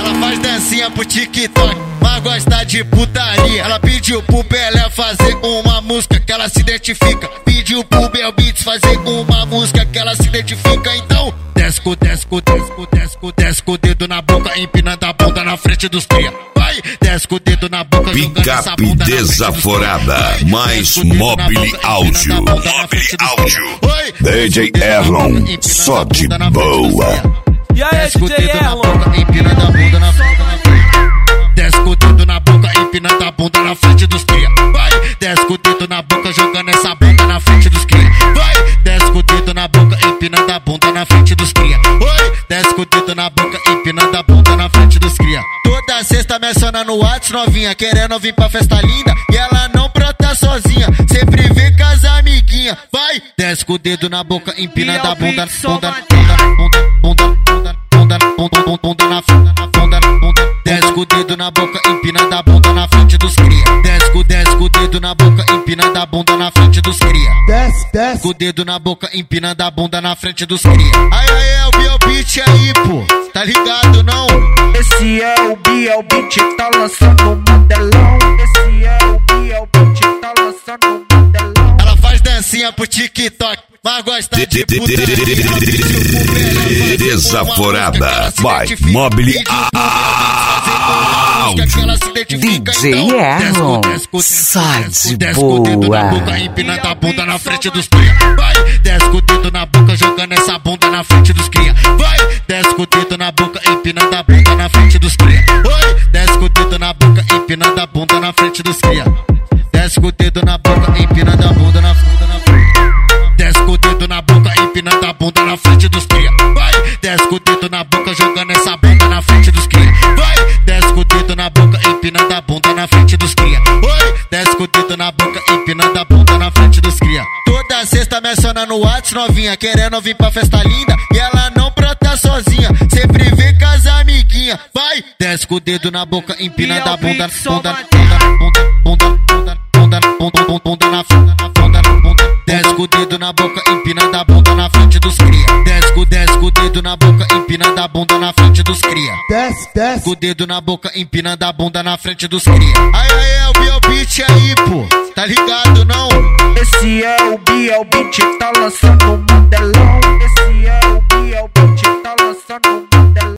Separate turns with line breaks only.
Ela faz dancinha pro TikTok, mas gosta de putaria. Ela pediu pro Pelé fazer uma música que ela se identifica. Pediu pro Bel Beats fazer uma música que ela se identifica. Então desce com o dedo na boca, empinando a bunda na frente dos cria. Vai, desce com o dedo na boca, jogando essa bunda
Desaforada, mais Mobile Áudio.
Oi,
DJ Erlon, só de boa.
E aí, DJ Erlon?
Empinando a bunda na frente. Desce com o dedo na boca, empinando a bunda na frente dos cria. Vai, desce com o dedo na boca, jogando essa bunda na frente dos cria. Vai, desce com o dedo na boca, empinando a bunda na frente dos cria. Oi, desce com o dedo na boca, empinando a bunda na frente dos cria. Toda sexta me aciona no WhatsApp, novinha, querendo vir pra festa linda. E ela não brota sozinha, sempre vem com as amiguinhas. Vai, desce com o dedo na boca, empinando a bunda na bunda. Desce com o dedo na boca, empinando a bunda na frente dos cria. Desce com o dedo na boca, empinando a bunda na frente dos cria. Desce com o dedo na boca, empinando a bunda na frente dos cria. Aí, é o Bel Beats aí, pô, tá ligado não?
Esse é o Bel Beats, tá lançando um modelão. Esse é o Bel Beats, tá lançando um modelão.
Ela faz dancinha pro TikTok, mas gosta de putaria.
Desaforada, vai Mobile Áudio.
DJ Erlon, só de
Desce com o dedo na boca,
boa.
empinando a bunda na frente dos cria. Vai, desce com o dedo na boca, jogando essa bunda na frente dos cria. Vai, desce com o dedo na boca, empinando a bunda na frente dos cria. Oi, desce com o dedo na boca, empinando a bunda na frente dos cria. Desce com o dedo na boca, empinando a bunda na frente. Desce com o dedo na boca, empinando a bunda na frente dos cria. Vai, desce com o dedo na boca, jogando essa bunda na frente dos cria. Vai, desce com o dedo na boca, empinando a bunda na frente dos cria. Oi, desce com o dedo na boca, empinando a bunda na frente dos cria. Toda sexta me aciona no WhatsApp, novinha, querendo vir pra festa linda. E ela não brota sozinha, sempre vem com as amiguinhas. Vai, desce com o dedo na boca, empinando a bunda na bunda. Desce com o dedo na boca, empinando a bunda na frente dos cria. Desce com o dedo na boca, empinando a bunda na frente dos cria. Desce com o dedo na boca, empinando a bunda na frente dos cria. Aí, é o Bel Beats aí, pô, tá ligado não?
Esse é o Bel Beats, tá lançando um modelão. Esse é o Bel Beats, tá lançando um